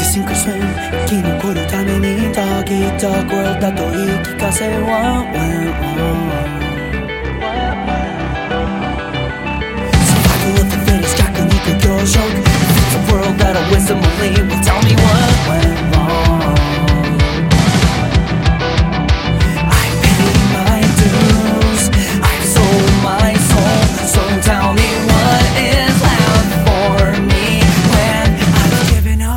sink or swim 生き残るために Dog eat dog world だと言い聞かせ One, one, one